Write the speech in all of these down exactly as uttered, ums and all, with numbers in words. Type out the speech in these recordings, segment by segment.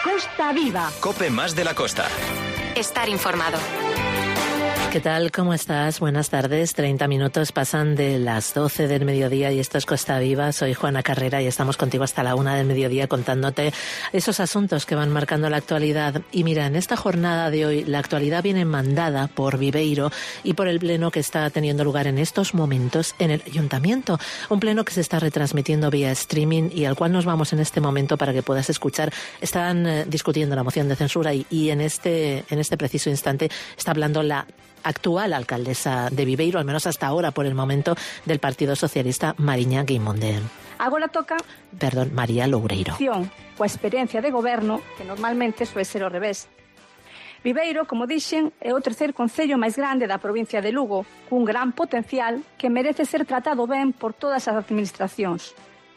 Costa Viva. COPE más de la costa. Estar informado. ¿Qué tal? ¿Cómo estás? Buenas tardes. treinta minutos pasan de las doce del mediodía y esto es Costa Viva. Soy Juana Carrera y estamos contigo hasta la una del mediodía contándote esos asuntos que van marcando la actualidad. Y mira, en esta jornada de hoy la actualidad viene mandada por Viveiro y por el pleno que está teniendo lugar en estos momentos en el Ayuntamiento. Un pleno que se está retransmitiendo vía streaming y al cual nos vamos en este momento para que puedas escuchar. Están eh, discutiendo la moción de censura y, y en este, en este preciso instante está hablando la actual alcaldesa de Viveiro, al menos hasta ahora, por el momento, del Partido Socialista, Mariña Guimonde. Agora toca... Perdón, María Loureiro. ...coa experiencia de goberno, que normalmente suele ser ao revés. Viveiro, como dixen, é o terceiro concello máis grande da provincia de Lugo, cun gran potencial que merece ser tratado ben por todas as administracións.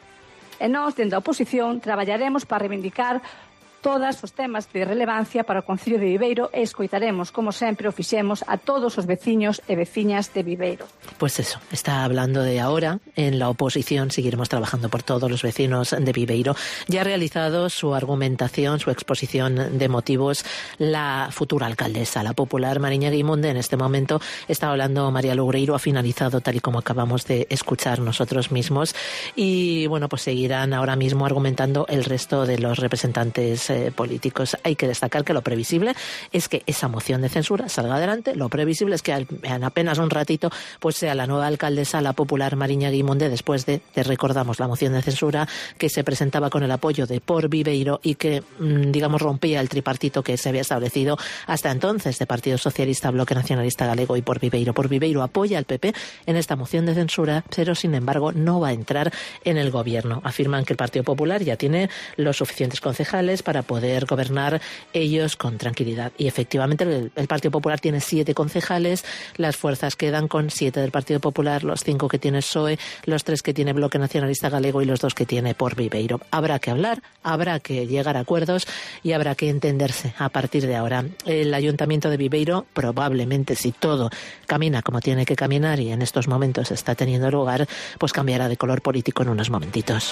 E nós, dende a oposición, traballaremos para reivindicar todos os temas de relevancia para o Concello de Viveiro e escoitaremos, como sempre o fixemos, a todos os veciños e veciñas de Viveiro. Pues eso, está hablando de ahora. En la oposición seguiremos trabajando por todos los vecinos de Viveiro. Ya ha realizado su argumentación, su exposición de motivos la futura alcaldesa, la popular Mariña Guimonde. En este momento está hablando María Loureiro, ha finalizado tal y como acabamos de escuchar nosotros mismos. Y bueno, pues seguirán ahora mismo argumentando el resto de los representantes políticos. Hay que destacar que lo previsible es que esa moción de censura salga adelante. Lo previsible es que en apenas un ratito pues sea la nueva alcaldesa, la popular Mariña Guimonde, después de, de recordamos, la moción de censura que se presentaba con el apoyo de Por Viveiro y que, digamos, rompía el tripartito que se había establecido hasta entonces de Partido Socialista, Bloque Nacionalista Galego y Por Viveiro. Por Viveiro apoya al P P en esta moción de censura, pero sin embargo no va a entrar en el gobierno. Afirman que el Partido Popular ya tiene los suficientes concejales para poder gobernar ellos con tranquilidad. Y efectivamente el, el Partido Popular tiene siete concejales, las fuerzas quedan con siete del Partido Popular, los cinco que tiene P S O E, los tres que tiene Bloque Nacionalista Galego y los dos que tiene Por Viveiro. Habrá que hablar, habrá que llegar a acuerdos y habrá que entenderse a partir de ahora. El Ayuntamiento de Viveiro, probablemente, si todo camina como tiene que caminar y en estos momentos está teniendo lugar, pues cambiará de color político en unos momentitos.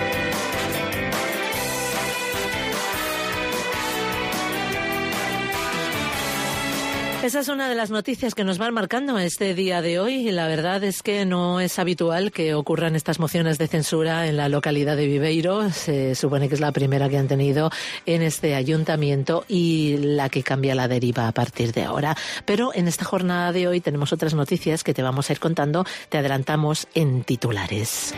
Esa es una de las noticias que nos van marcando este día de hoy y la verdad es que no es habitual que ocurran estas mociones de censura en la localidad de Viveiro. Se supone que es la primera que han tenido en este ayuntamiento y la que cambia la deriva a partir de ahora. Pero en esta jornada de hoy tenemos otras noticias que te vamos a ir contando. Te adelantamos en titulares.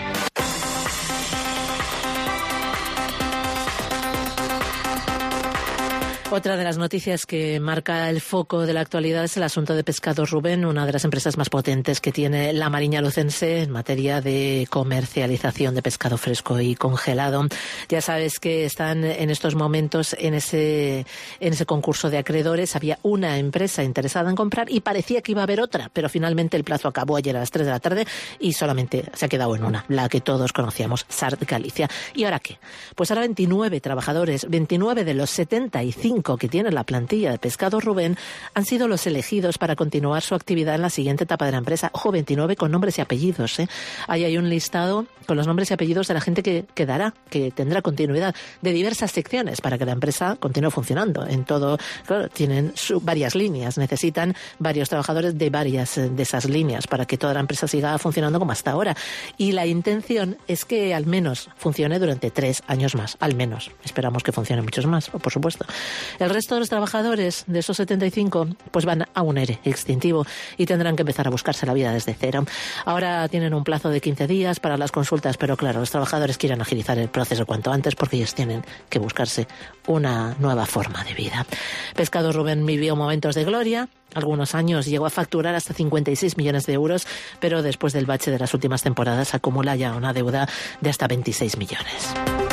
Otra de las noticias que marca el foco de la actualidad es el asunto de Pescados Rubén, una de las empresas más potentes que tiene la Mariña lucense en materia de comercialización de pescado fresco y congelado. Ya sabes que están en estos momentos en ese, en ese concurso de acreedores. Había una empresa interesada en comprar y parecía que iba a haber otra, pero finalmente el plazo acabó ayer a las tres de la tarde y solamente se ha quedado en una, la que todos conocíamos, Sart Galicia. ¿Y ahora qué? Pues ahora veintinueve trabajadores, veintinueve de los setenta y cinco que tiene la plantilla de Pescados Rubén han sido los elegidos para continuar su actividad en la siguiente etapa de la empresa. Ojo, veintinueve con nombres y apellidos, ¿eh? Ahí hay un listado con los nombres y apellidos de la gente que quedará, que tendrá continuidad de diversas secciones para que la empresa continúe funcionando. En todo, claro, tienen su, varias líneas, necesitan varios trabajadores de varias de esas líneas para que toda la empresa siga funcionando como hasta ahora. Y la intención es que al menos funcione durante tres años más, al menos. Esperamos que funcione muchos más, por supuesto. El resto de los trabajadores de esos setenta y cinco pues van a un ERE extintivo y tendrán que empezar a buscarse la vida desde cero. Ahora tienen un plazo de quince días para las consultas, pero claro, los trabajadores quieren agilizar el proceso cuanto antes porque ellos tienen que buscarse una nueva forma de vida. Pescados Rubén vivió momentos de gloria. Algunos años llegó a facturar hasta cincuenta y seis millones de euros, pero después del bache de las últimas temporadas acumula ya una deuda de hasta veintiséis millones.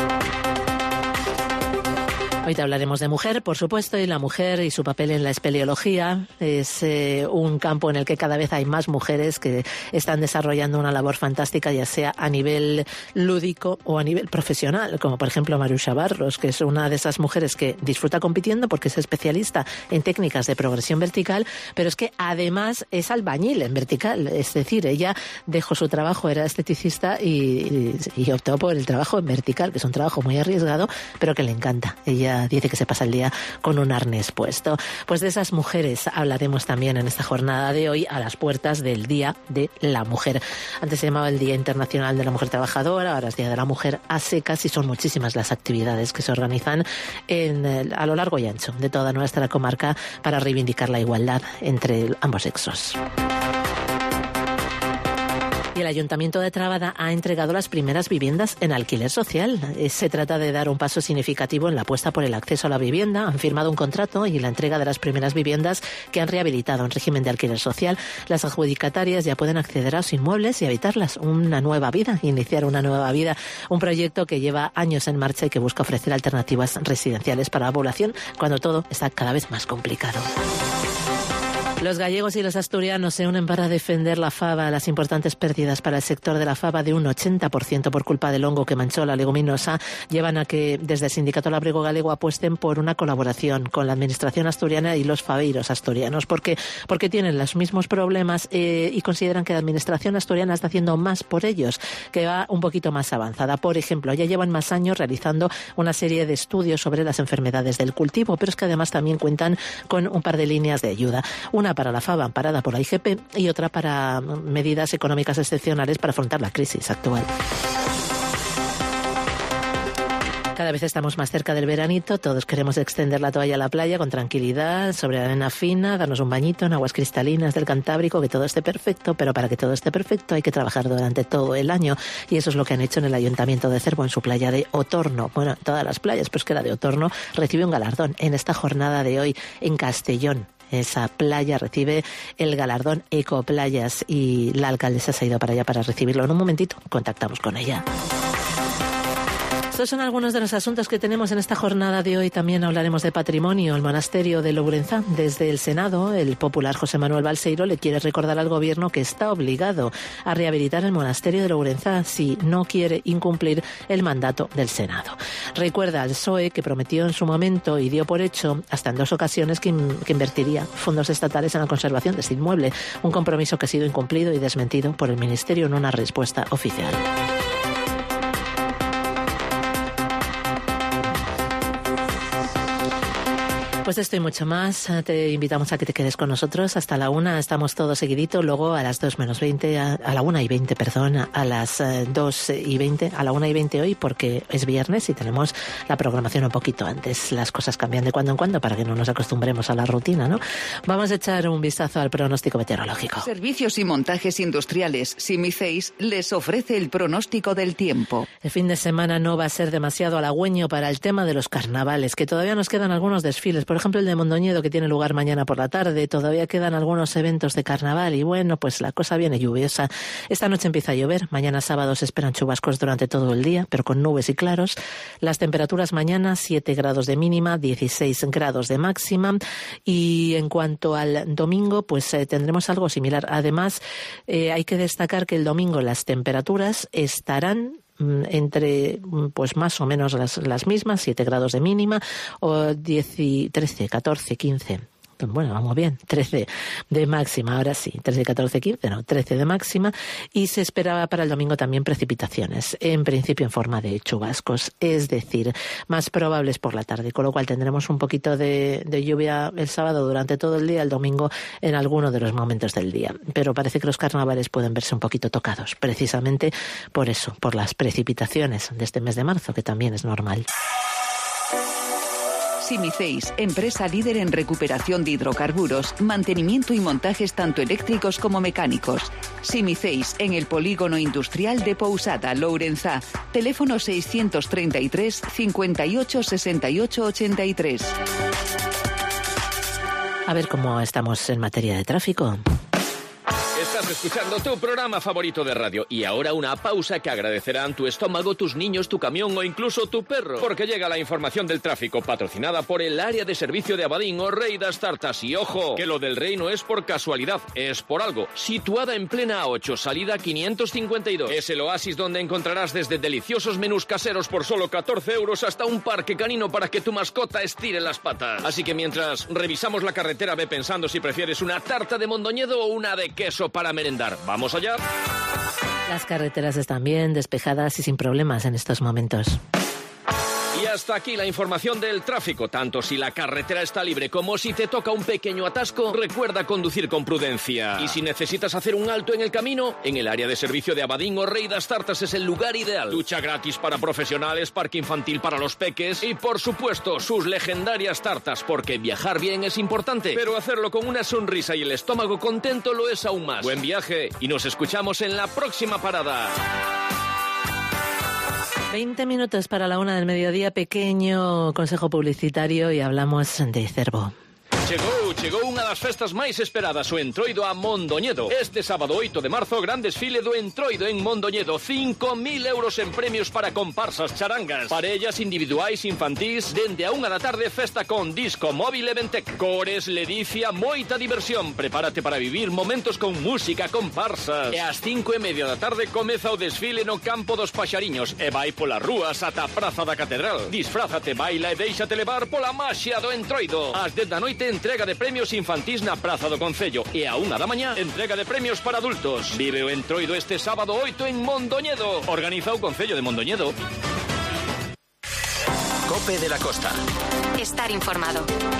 Hoy te hablaremos de mujer, por supuesto, y la mujer y su papel en la espeleología. Es eh, un campo en el que cada vez hay más mujeres que están desarrollando una labor fantástica, ya sea a nivel lúdico o a nivel profesional, como por ejemplo Marusha Barros, que es una de esas mujeres que disfruta compitiendo porque es especialista en técnicas de progresión vertical, pero es que además es albañil en vertical. Es decir, ella dejó su trabajo, era esteticista y, y, y optó por el trabajo en vertical, que es un trabajo muy arriesgado, pero que le encanta. Ella ella dice que se pasa el día con un arnés puesto. Pues de esas mujeres hablaremos también en esta jornada de hoy, a las puertas del Día de la Mujer. Antes se llamaba el Día Internacional de la Mujer Trabajadora, ahora es Día de la Mujer a secas, y son muchísimas las actividades que se organizan en, a lo largo y ancho de toda nuestra comarca para reivindicar la igualdad entre ambos sexos. Y el Ayuntamiento de Trabada ha entregado las primeras viviendas en alquiler social. Se trata de dar un paso significativo en la apuesta por el acceso a la vivienda. Han firmado un contrato y la entrega de las primeras viviendas que han rehabilitado en régimen de alquiler social. Las adjudicatarias ya pueden acceder a sus inmuebles y habitarlas. Una nueva vida, iniciar una nueva vida. Un proyecto que lleva años en marcha y que busca ofrecer alternativas residenciales para la población cuando todo está cada vez más complicado. Los gallegos y los asturianos se unen para defender la fava. Las importantes pérdidas para el sector de la fava, de un ochenta por ciento por culpa del hongo que manchó la leguminosa, llevan a que desde el Sindicato Labrego Galego apuesten por una colaboración con la administración asturiana y los faveiros asturianos, porque, porque tienen los mismos problemas eh, y consideran que la administración asturiana está haciendo más por ellos, que va un poquito más avanzada. Por ejemplo, ya llevan más años realizando una serie de estudios sobre las enfermedades del cultivo, pero es que además también cuentan con un par de líneas de ayuda. Una para la fava amparada por la I G P y otra para medidas económicas excepcionales para afrontar la crisis actual. Cada vez estamos más cerca del veranito, todos queremos extender la toalla a la playa con tranquilidad, sobre la arena fina, darnos un bañito en aguas cristalinas del Cantábrico, que todo esté perfecto, pero para que todo esté perfecto hay que trabajar durante todo el año, y eso es lo que han hecho en el Ayuntamiento de Cervo, en su playa de Otorno. Bueno, todas las playas, pues que la de Otorno recibe un galardón en esta jornada de hoy en Castellón. Esa playa recibe el galardón Ecoplayas y la alcaldesa se ha ido para allá para recibirlo. En un momentito contactamos con ella. Estos son algunos de los asuntos que tenemos en esta jornada de hoy. También hablaremos de patrimonio. El monasterio de Lourenzá. Desde el Senado, el popular José Manuel Balseiro le quiere recordar al gobierno que está obligado a rehabilitar el monasterio de Lourenzá si no quiere incumplir el mandato del Senado. Recuerda al P S O E que prometió en su momento y dio por hecho hasta en dos ocasiones que, in, que invertiría fondos estatales en la conservación de este inmueble. Un compromiso que ha sido incumplido y desmentido por el Ministerio en una respuesta oficial. Pues esto y mucho más, te invitamos a que te quedes con nosotros hasta la una, estamos todos seguidito, luego a las dos menos veinte, a, a la una y veinte, perdón, a las dos y veinte, a la una y veinte hoy, porque es viernes y tenemos la programación un poquito antes. Las cosas cambian de cuando en cuando para que no nos acostumbremos a la rutina, ¿no? Vamos a echar un vistazo al pronóstico meteorológico. Servicios y montajes industriales Simiceis les ofrece el pronóstico del tiempo. El fin de semana no va a ser demasiado halagüeño para el tema de los carnavales, que todavía nos quedan algunos desfiles. Por ejemplo, el de Mondoñedo, que tiene lugar mañana por la tarde. Todavía quedan algunos eventos de carnaval y bueno, pues la cosa viene lluviosa. Esta noche empieza a llover. Mañana sábado se esperan chubascos durante todo el día, pero con nubes y claros. Las temperaturas mañana, siete grados de mínima, dieciséis grados de máxima. Y en cuanto al domingo, pues eh, tendremos algo similar. Además, eh, hay que destacar que el domingo las temperaturas estarán entre pues más o menos las, las mismas, siete grados de mínima o diez, trece, catorce, quince. Bueno, vamos bien, trece de máxima, ahora sí, trece, catorce, quince, no, trece de máxima, y se esperaba para el domingo también precipitaciones, en principio en forma de chubascos, es decir, más probables por la tarde, con lo cual tendremos un poquito de, de lluvia el sábado durante todo el día, el domingo en alguno de los momentos del día, pero parece que los carnavales pueden verse un poquito tocados, precisamente por eso, por las precipitaciones de este mes de marzo, que también es normal. Simiceis, empresa líder en recuperación de hidrocarburos, mantenimiento y montajes tanto eléctricos como mecánicos. Simiceis, en el polígono industrial de Pousada, Lourenzá. Teléfono seiscientos treinta y tres, cincuenta y ocho, sesenta y ocho, ochenta y tres. A ver cómo estamos en materia de tráfico. Estás escuchando tu programa favorito de radio y ahora una pausa que agradecerán tu estómago, tus niños, tu camión o incluso tu perro, porque llega la información del tráfico patrocinada por el área de servicio de Abadín o Rey das Tartas. Y ojo, que lo del Rey no es por casualidad, es por algo. Situada en plena A ocho, salida quinientos cincuenta y dos. Es el oasis donde encontrarás desde deliciosos menús caseros por solo catorce euros hasta un parque canino para que tu mascota estire las patas. Así que mientras revisamos la carretera, ve pensando si prefieres una tarta de Mondoñedo o una de queso para merendar. ¿Vamos allá? Las carreteras están bien despejadas y sin problemas en estos momentos. Y hasta aquí la información del tráfico. Tanto si la carretera está libre como si te toca un pequeño atasco, recuerda conducir con prudencia. Y si necesitas hacer un alto en el camino, en el área de servicio de Abadín o Rey das Tartas es el lugar ideal. Ducha gratis para profesionales, parque infantil para los peques y, por supuesto, sus legendarias tartas, porque viajar bien es importante, pero hacerlo con una sonrisa y el estómago contento lo es aún más. Buen viaje y nos escuchamos en la próxima parada. veinte minutos para la una del mediodía, pequeño consejo publicitario y hablamos de Cervo. Chegou, chegou unha das festas máis esperadas, o Entroido a Mondoñedo. Este sábado oito de marzo, gran desfile do Entroido en Mondoñedo. cinco mil euros en premios para comparsas, charangas, parellas individuais, infantís. Dende a unha da tarde, festa con disco móvil e Ventec. Cores, ledicia, moita diversión. Prepárate para vivir momentos con música, comparsas. E ás cinco e media da tarde comeza o desfile no Campo dos Paxariños e vai polas rúas ata a Praza da Catedral. Disfrázate, baila e déixate levar pola maxia do Entroido. Ás dez da noite, entrega de premios infantís na Praza do Concello e a unha da mañá entrega de premios para adultos. Vive o Entroido este sábado oito en Mondoñedo. Organiza o Concello de Mondoñedo. Cope de la Costa. Estar informado.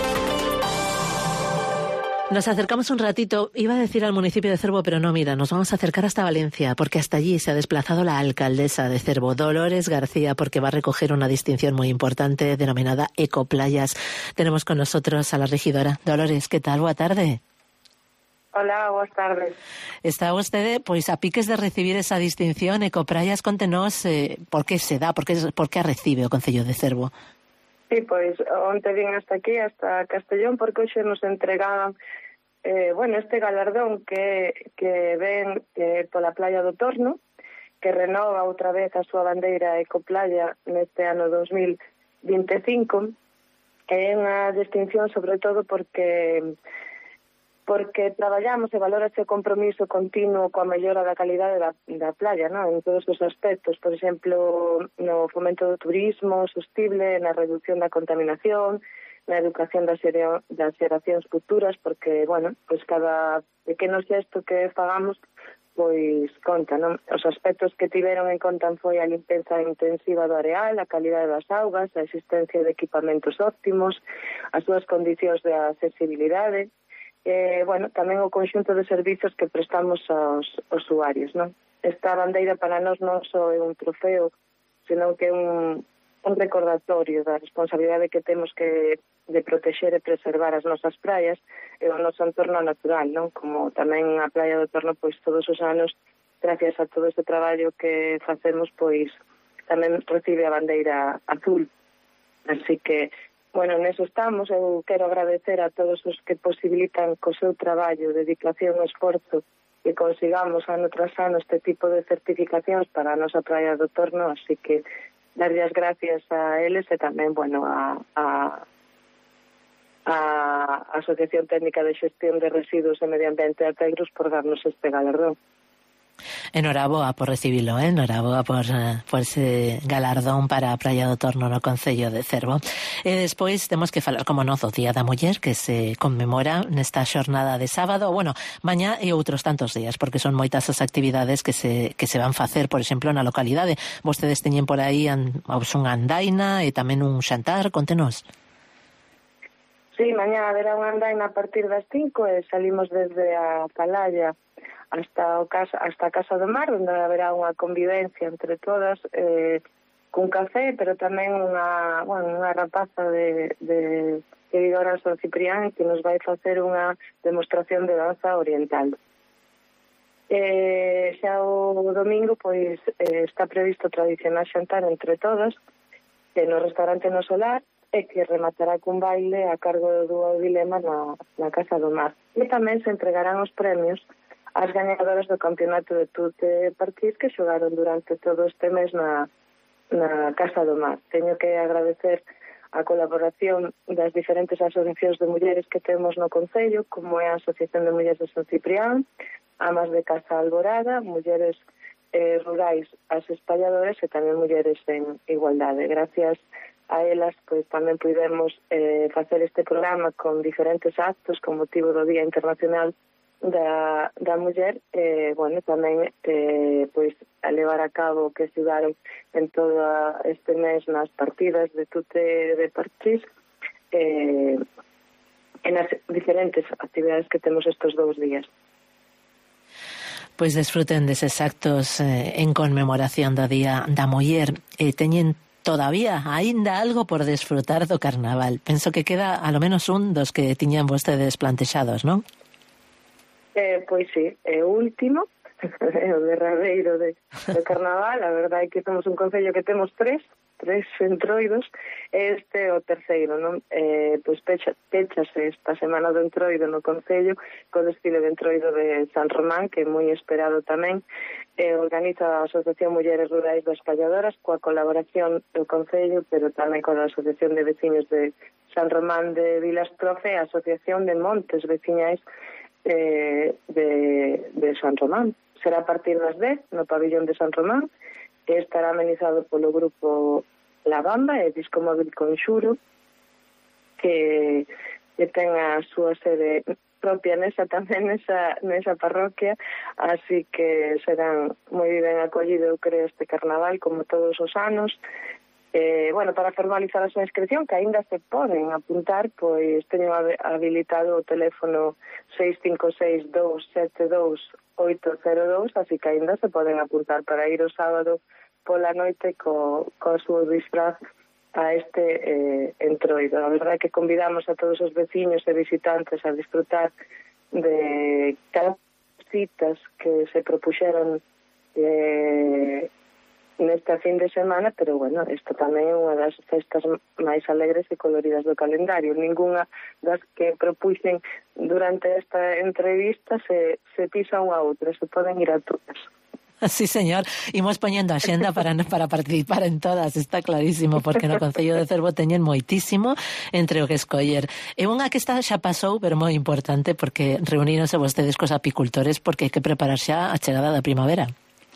Nos acercamos un ratito, iba a decir al municipio de Cervo, pero no, mira, nos vamos a acercar hasta Valencia, porque hasta allí se ha desplazado la alcaldesa de Cervo, Dolores García, porque va a recoger una distinción muy importante denominada Ecoplayas. Tenemos con nosotros a la regidora. Dolores, ¿qué tal? Boa tarde. Hola, boas tardes. Está vostede, pois, a piques de recibir esa distinción Ecoplayas. Contenos eh, por que se dá, por que, por que a recibe o Concello de Cervo. Sí, pois, onte vin hasta aquí, hasta Castellón, porque hoxe nos entregaban eh, bueno, este galardón que, que ven eh, pola Playa do Torno, que renova outra vez a súa bandeira Ecoplaya neste ano dos mil vinte e cinco. É unha distinción sobre todo porque porque traballamos e valorase o compromiso continuo coa mellora da calidade da, da playa, ¿no? En todos os aspectos, por exemplo, no fomento do turismo sostible, na reducción da contaminación, na educación das, das xeracións futuras, porque, bueno, pois cada pequeno xesto que fagamos, pois conta, non? Os aspectos que tiveron en conta foi a limpeza intensiva do areal, a calidade das augas, a existencia de equipamentos óptimos, as súas condicións de accesibilidade, Eh, bueno, tamén o conxunto de servizos que prestamos aos usuarios, non? Esta bandeira para nós non só é un trofeo, senón que é un, un recordatorio da responsabilidade que temos que de protexer e preservar as nosas praias e o noso entorno natural, non? Como tamén a Playa do Torno, pois todos os anos, gracias a todo este traballo que facemos, pois tamén recibe a bandeira azul. Así que bueno, neso estamos. Eu quero agradecer a todos os que posibilitan co seu traballo, dedicación e esforzo que consigamos ano tras ano este tipo de certificacións para a nosa Praia do Torno, así que darlle as gracias a eles e tamén, bueno, a, a, a Asociación Técnica de Xestión de Residuos e Medio Ambiente de Ategros por darnos este galardón. Enhoraboa por recibilo, eh? Enhoraboa por, por ese galardón para a Praia do Torno no Concello de Cervo. E despois temos que falar, como non, do Día da Muller, que se conmemora nesta xornada de sábado, bueno, mañá e outros tantos días, porque son moitas as actividades que se, que se van facer, por exemplo, na localidade. Vostedes teñen por aí an, unha andaina e tamén un xantar, contenos. Sí, mañá haberá unha andaina a partir das cinco e salimos desde a Calalla hasta o casa, hasta a Casa do Mar, onde haberá unha convivencia entre todas, eh, cun café, pero tamén unha, bueno, unha rapaza de, de seguidoras do Ciprián que nos vai facer unha demostración de danza oriental. Eh, xa o domingo, pois, eh, está previsto o tradicional xantar entre todas, que no restaurante No Solar, e que rematará cun baile a cargo do dúo Dilema na, na Casa do Mar. E tamén se entregarán os premios as gañadoras do campeonato de tute partís que xogaron durante todo este mes na, na Casa do Mar. Teño que agradecer a colaboración das diferentes asociacións de mulleres que temos no Concello, como é a Asociación de Mulleres de San Ciprián, Amas de Casa Alborada, Mulleres eh, Rurais, as Espalladoras e tamén Mulleres en Igualdade. Gracias a elas, pois tamén pudemos eh, facer este programa con diferentes actos con motivo do Día Internacional da, da muller, eh, bueno, tamén eh, pois a levar a cabo que se daron en todo este mes nas partidas de Tute de Parchís, eh, en as diferentes actividades que temos estes dous días. Pois desfruten deses actos eh, en conmemoración do Día da Muller. E teñen todavía aínda algo por desfrutar do carnaval. Penso que queda a lo menos un dos que tiñan vostedes plantexados, non? Eh, pois sí, é o último, é o derradeiro de, do carnaval. A verdade é que somos un concello que temos tres, tres entroidos, este é o terceiro, non? Eh, pois pecha, pechase esta semana do entroido no concello co desfile de entroido de San Román, que é moi esperado tamén. Eh, organiza a Asociación Mulleres Rurais das Palladoras coa colaboración do concello, pero tamén coa Asociación de Veciños de San Román de Vilastrofe, a Asociación de Montes Veciñais eh, de, de San Román. Será a partir das dez no pabillón de San Román, que estará amenizado polo grupo La Bamba e Disco Móvil Conxuro, que, que ten a súa sede propia nesa tamén nesa, nesa parroquia, así que serán moi ben acollido, creo, este carnaval, como todos os anos. Eh, bueno, para formalizar a súa inscripción, que aínda se poden apuntar, pois teño habilitado o teléfono seis cinco seis, dous sete dous, oito cero dous, así que aínda se poden apuntar para ir o sábado pola noite co, co súa disfraz a este eh, entroido. A verdade é que convidamos a todos os veciños e visitantes a disfrutar de cada citas que se propuxeron eh, nesta fin de semana, pero bueno, isto tamén é unha das festas máis alegres e coloridas do calendario. Ninguna das que propuxen durante esta entrevista se, se pisa unha a outra, se poden ir a todas. Sí, señor. Imos poñendo a xenda para, para participar en todas, está clarísimo, porque no Concello de Cervo teñen moitísimo entre o que escoller. É unha que esta xa pasou, pero moi importante, porque reuníronse vostedes cos apicultores, porque hai que preparar xa a chegada da primavera.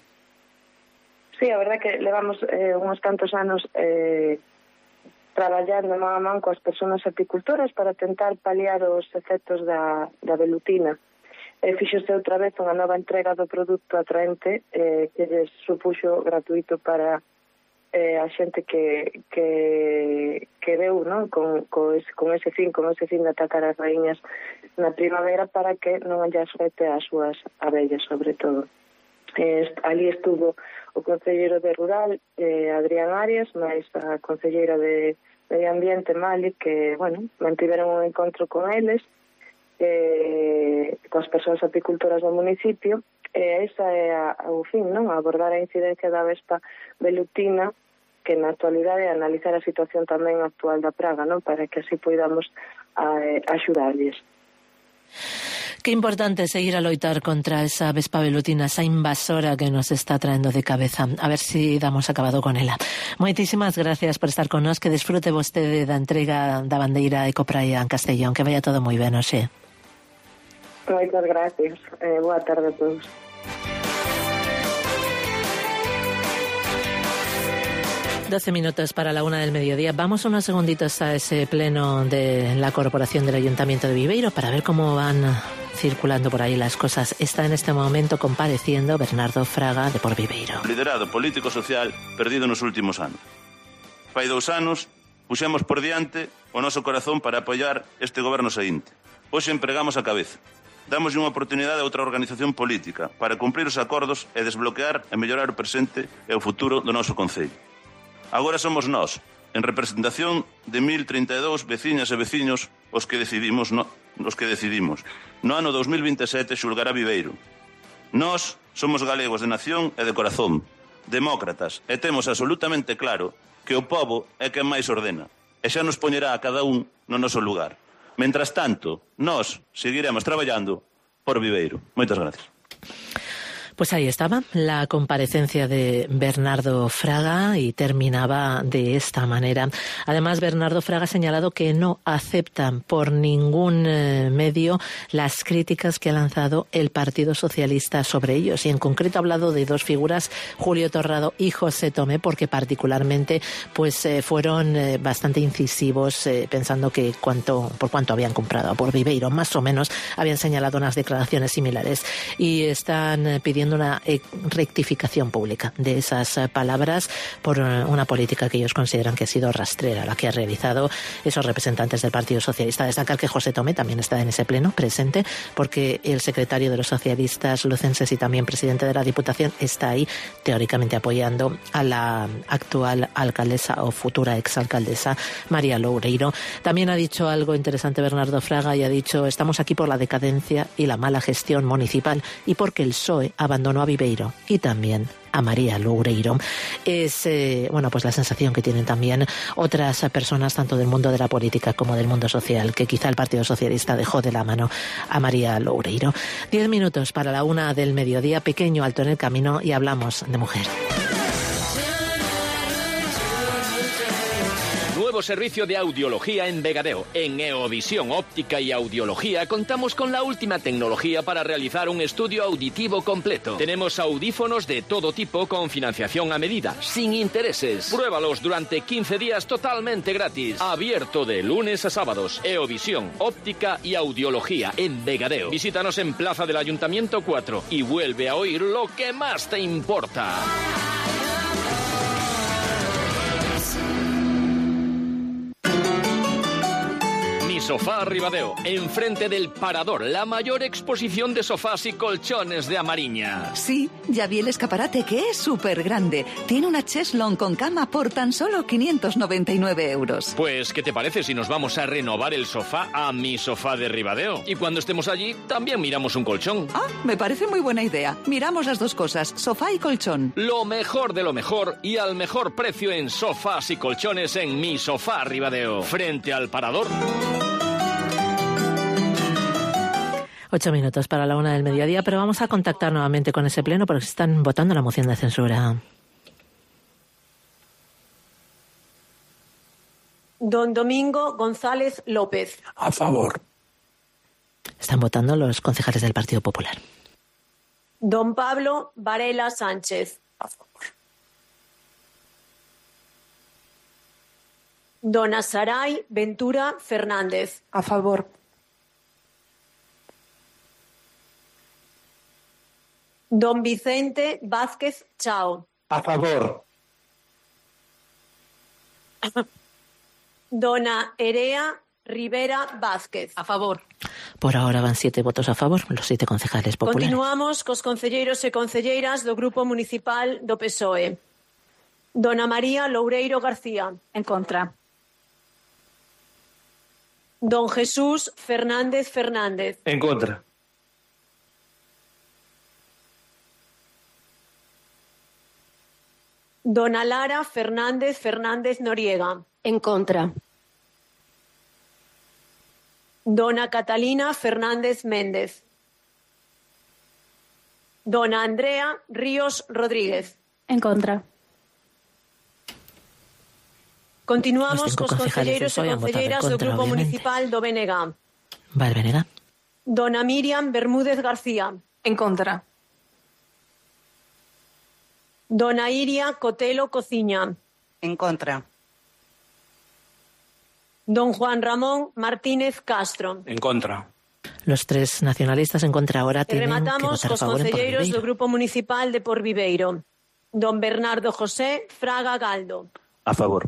Sí, a verdade que levamos eh, uns cantos anos eh, traballando man a man coas persoas apicultoras para tentar paliar os efectos da, da velutina. E fixose outra vez unha nova entrega do produto atraente eh, que lles supuxo gratuito para eh, a xente que que, que veu, non? Con, con, ese, con ese fin, con ese fin de atacar as raíñas na primavera para que non haya afecte as súas abellas, sobre todo. Eh, ali estuvo o concelleiro de Rural, eh, Adrián Arias, máis a concelleira de Medio Ambiente, Mali, que, bueno, mantiveron un encontro con eles, eh, coas persoas apicultoras do municipio, e esa é a, a, o fin, non? A abordar a incidencia da vespa velutina, que na actualidade é analizar a situación tamén actual da praga, non? Para que así poidamos a, a axudarlles. Que importante seguir a loitar contra esa vespa velutina, esa invasora que nos está traendo de cabeza. A ver si damos acabado con ela. Moitísimas gracias por estar con nós, que desfrute vostede da entrega da bandeira Ecopraia en Castellón, que vaya todo moi ben, oxe. Moitas gracias. Eh, boa tarde a todos. doce minutos para la una del mediodía. Vamos unos segunditos a ese pleno de la Corporación del Ayuntamiento de Viveiro para ver cómo van circulando por ahí las cosas. Está en este momento compareciendo Bernardo Fraga de Por Viveiro. Liderado político-social perdido nos últimos anos. Fai dous anos puxemos por diante o noso corazón para apoiar este goberno seguinte. Hoxe empregamos a cabeza. Damos unha oportunidade a outra organización política para cumprir os acordos e desbloquear e mellorar o presente e o futuro do noso concello. Agora somos nós, en representación de mil treinta e dous veciñas e veciños, os que decidimos, no, os que decidimos. No ano dos mil vinte e sete xulgará Viveiro. Nós somos galegos de nación e de corazón, demócratas, e temos absolutamente claro que o pobo é quen máis ordena, e xa nos poñerá a cada un no noso lugar. Mentras tanto, nós seguiremos traballando por Viveiro. Moitas gracias. Pues ahí estaba la comparecencia de Bernardo Fraga y terminaba de esta manera. Además, Bernardo Fraga ha señalado que no aceptan por ningún eh, medio las críticas que ha lanzado el Partido Socialista sobre ellos, y en concreto ha hablado de dos figuras, Julio Torrado y José Tomé, porque particularmente pues eh, fueron eh, bastante incisivos eh, pensando que cuánto, por cuánto habían comprado por Viveiro, más o menos habían señalado unas declaraciones similares, y están eh, pidiendo una rectificación pública de esas palabras por una política que ellos consideran que ha sido rastrera la que ha realizado esos representantes del Partido Socialista. Destacar que José Tomé también está en ese pleno presente, porque el secretario de los socialistas lucenses y también presidente de la Diputación está ahí teóricamente apoyando a la actual alcaldesa o futura exalcaldesa María Loureiro. También ha dicho algo interesante Bernardo Fraga y ha dicho: estamos aquí por la decadencia y la mala gestión municipal y porque el P S O E abandonó a Viveiro y también a María Loureiro. Es eh, bueno, pues la sensación que tienen también otras personas, tanto del mundo de la política como del mundo social, que quizá el Partido Socialista dejó de la mano a María Loureiro. Diez minutos para la una del mediodía, pequeño alto en el camino, y hablamos de mujer. Nuevo servicio de audiología en Vegadeo. En Eovisión Óptica y Audiología contamos con la última tecnología para realizar un estudio auditivo completo. Tenemos audífonos de todo tipo con financiación a medida, sin intereses. Pruébalos durante quince días totalmente gratis. Abierto de lunes a sábados. Eovisión Óptica y Audiología en Vegadeo. Visítanos en Plaza del Ayuntamiento cuatro y vuelve a oír lo que más te importa. Sofá Ribadeo, enfrente del Parador, la mayor exposición de sofás y colchones de Amariña. Sí, ya vi el escaparate, que es súper grande. Tiene una cheslón con cama por tan solo quinientos noventa y nueve euros. Pues, ¿qué te parece si nos vamos a renovar el sofá a Mi Sofá de Ribadeo? Y cuando estemos allí, también miramos un colchón. Ah, me parece muy buena idea. Miramos las dos cosas, sofá y colchón. Lo mejor de lo mejor y al mejor precio en sofás y colchones en Mi Sofá Ribadeo, frente al Parador. Ocho minutos para la una del mediodía, pero vamos a contactar nuevamente con ese pleno porque están votando la moción de censura. Don Domingo González López. A favor. Están votando los concejales del Partido Popular. Don Pablo Varela Sánchez. A favor. Dona Saray Ventura Fernández. A favor. Don Vicente Vázquez Chao. A favor. Dona Erea Rivera Vázquez. A favor. Por ahora van siete votos a favor, los siete concejales populares. Continuamos cos concelleiros e concelleiras do Grupo Municipal do P S O E. Dona María Loureiro García. En contra. Don Jesús Fernández Fernández. En contra. Dona Lara Fernández Fernández Noriega. En contra. Dona Catalina Fernández Méndez. Dona Andrea Ríos Rodríguez. En contra. Continuamos cos concelleiros e concelleiras do Grupo Municipal do B N G. Va el B N G. Dona Miriam Bermúdez García. En contra. Dona Iria Cotelo Cociña. En contra. Don Juan Ramón Martínez Castro. En contra. Los tres nacionalistas en contra ahora tienen rematamos que votar a cos favor en concelleiros Porviveiro. do Grupo Municipal de Porviveiro. Don Bernardo José Fraga Galdo. A favor.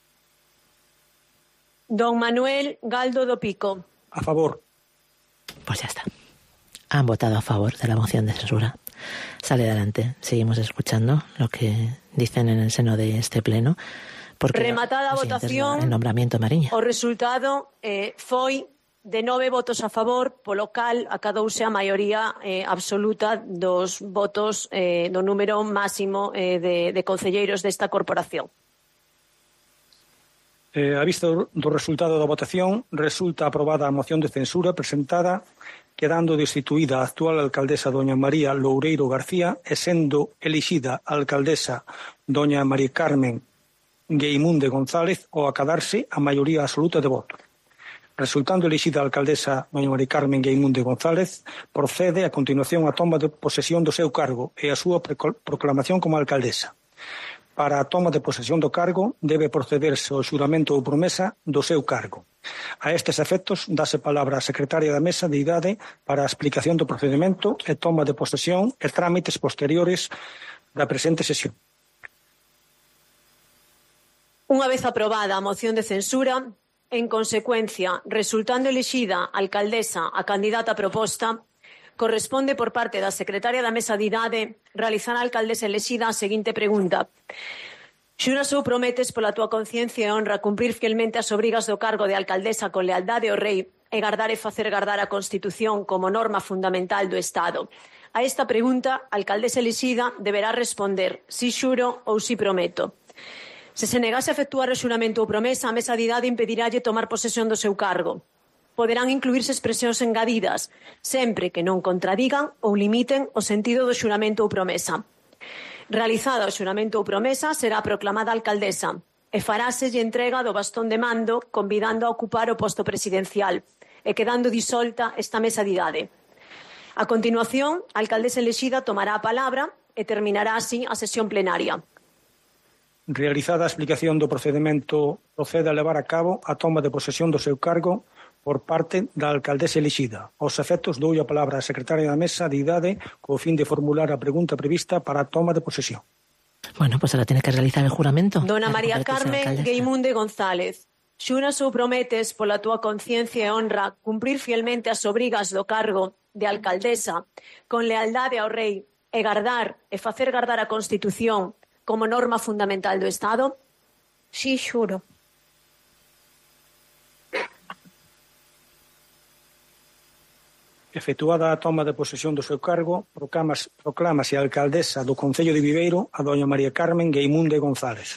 Don Manuel Galdo do Pico. A favor. Pues ya está. Han votado a favor de la moción de censura. Sale adelante. Seguimos escuchando lo que dicen en el seno de este pleno. Porque Rematada a votación, el nombramiento de Mariña. O resultado eh, foi de nove votos a favor, polo cal acadouse a maioría eh, absoluta dos votos eh, do número máximo eh, de, de concelleiros desta corporación. Eh, a vista do resultado da votación, resulta aprobada a moción de censura presentada, quedando destituída a actual alcaldesa doña María Loureiro García e sendo elixida a alcaldesa doña María Carmen Gueimunde González ao acadarse a maioría absoluta de votos. Resultando elixida a alcaldesa doña María Carmen Gueimunde González, procede a continuación a toma de posesión do seu cargo e a súa proclamación como alcaldesa. Para a toma de posesión do cargo debe procederse ao xuramento ou promesa do seu cargo. A estes efectos, dáse palabra á secretaria da Mesa de Idade para a explicación do procedimento e toma de posesión e trámites posteriores da presente sesión. Unha vez aprobada a moción de censura, en consecuencia, resultando elixida alcaldesa a candidata proposta, corresponde por parte da secretaria da Mesa de Idade realizar a alcaldesa elexida a seguinte pregunta. Xuras ou prometes pola túa conciencia e honra cumprir fielmente as obrigas do cargo de alcaldesa con lealdade ao rei e gardar e facer gardar a Constitución como norma fundamental do Estado? A esta pregunta, a alcaldesa elexida deberá responder si xuro ou si prometo. Se se negase a efectuar o xuramento ou promesa, a Mesa de Idade impedirálle tomar posesión do seu cargo. Poderán incluírse expresións engadidas, sempre que non contradigan ou limiten o sentido do xuramento ou promesa. Realizada o xuramento ou promesa, será proclamada alcaldesa e faráselle entrega do bastón de mando, convidando a ocupar o posto presidencial e quedando disolta esta Mesa de Idade. A continuación, a alcaldesa elexida tomará a palabra e terminará así a sesión plenaria. Realizada a explicación do procedimento, procede a levar a cabo a toma de posesión do seu cargo por parte da alcaldesa elixida. Aos efectos, dou a palabra á secretaria da Mesa de Idade co fin de formular a pregunta prevista para a toma de posesión. Bueno, pues ahora tiene que realizar el juramento. Dona María Carmen Gueimunde González, xuras ou prometes pola túa conciencia e honra cumprir fielmente as obrigas do cargo de alcaldesa con lealdade ao rei e gardar e facer gardar a Constitución como norma fundamental do Estado? Sí, xuro. Efectuada a toma de posesión do seu cargo, proclámase a alcaldesa do Concello de Viveiro a doña María Carmen Gueimunde González.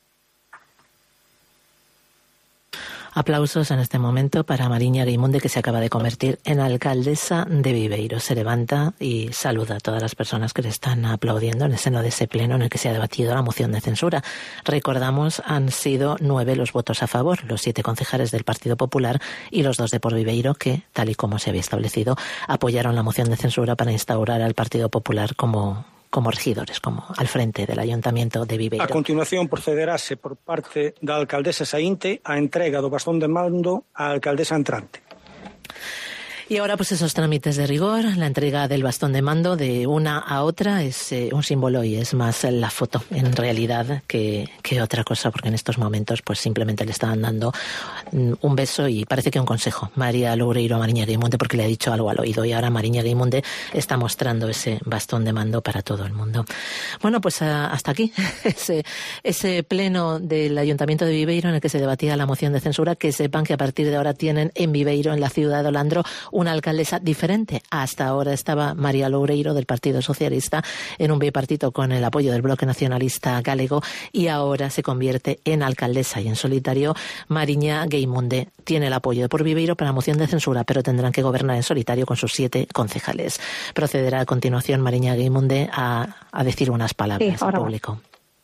Aplausos en este momento para Mariña Gueimunde, que se acaba de convertir en alcaldesa de Viveiro. Se levanta y saluda a todas las personas que le están aplaudiendo en el seno de ese pleno en el que se ha debatido la moción de censura. Recordamos, han sido nueve los votos a favor, los siete concejales del Partido Popular y los dos de Por Viveiro, que, tal y como se había establecido, apoyaron la moción de censura para instaurar al Partido Popular como... como regidores, como al frente del Ayuntamiento de Viveiro. A continuación procederase por parte da alcaldesa saínte a entrega do bastón de mando á alcaldesa entrante. Y ahora pues esos trámites de rigor, la entrega del bastón de mando de una a otra es eh, un símbolo y es más la foto en realidad que, que otra cosa, porque en estos momentos pues simplemente le estaban dando un beso y parece que un consejo María Loureiro a Mariña Gueimunde, porque le ha dicho algo al oído, y ahora Mariña Gueimunde está mostrando ese bastón de mando para todo el mundo. Bueno, pues a, hasta aquí ese, ese pleno del Ayuntamiento de Viveiro en el que se debatía la moción de censura. Que sepan que a partir de ahora tienen en Viveiro, en la ciudad de Olandro, una alcaldesa diferente. Hasta ahora estaba María Loureiro del Partido Socialista en un bipartito con el apoyo del Bloque Nacionalista Galego, y ahora se convierte en alcaldesa y en solitario. Mariña Gueimunde tiene el apoyo de Por Viveiro para la moción de censura, pero tendrán que gobernar en solitario con sus siete concejales. Procederá a continuación Mariña Gueimunde a, a decir unas palabras sí, al público.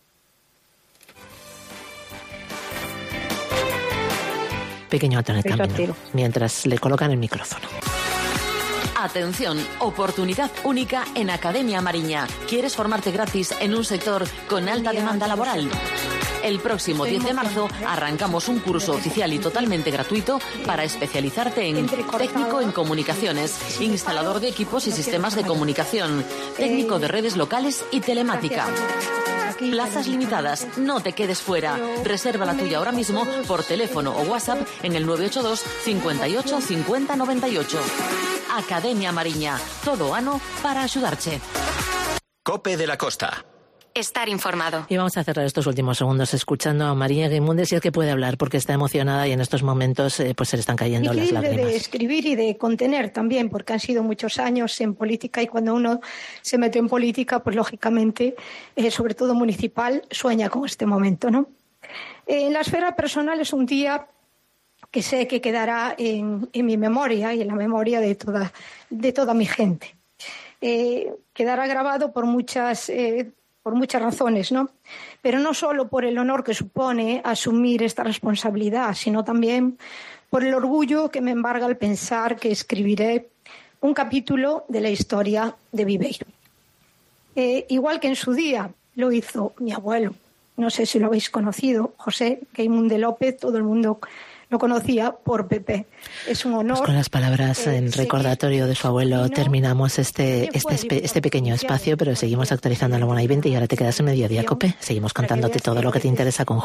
Pequeño alto en el camino, mientras le colocan el micrófono. Atención, oportunidad única en Academia Mariña. ¿Quieres formarte gratis en un sector con alta demanda laboral? El próximo diez de marzo arrancamos un curso oficial y totalmente gratuito para especializarte en técnico en comunicaciones, instalador de equipos y sistemas de comunicación, técnico de redes locales y telemática. Plazas limitadas, no te quedes fuera. Reserva la tuya ahora mismo por teléfono o WhatsApp en el nueve ocho dos cincuenta y ocho cincuenta noventa y ocho. Academia Mariña, todo ano para ayudarte. Cope de la Costa. Estar informado. Y vamos a cerrar estos últimos segundos escuchando a Mariña Gueimunde, si es que puede hablar, porque está emocionada y en estos momentos eh, pues se le están cayendo las lágrimas. De escribir y de contener también, porque han sido muchos años en política, y cuando uno se mete en política, pues lógicamente, eh, sobre todo municipal, sueña con este momento, ¿no? En la esfera personal es un día que sé que quedará en, en mi memoria y en la memoria de toda, de toda mi gente. Eh, quedará grabado por muchas, eh, por muchas razones, ¿no? Pero no solo por el honor que supone asumir esta responsabilidad, sino también por el orgullo que me embarga al pensar que escribiré un capítulo de la historia de Viveiro. Eh, igual que en su día lo hizo mi abuelo, no sé si lo habéis conocido, José Geimunde López, todo el mundo lo conocía por Pepe. Es un honor. Pues con las palabras eh, en recordatorio de su abuelo no, terminamos este, este, este pequeño espacio, pero seguimos actualizando a la una y veinte y ahora te quedas en Mediodía Cope. Seguimos contándote todo lo que te interesa con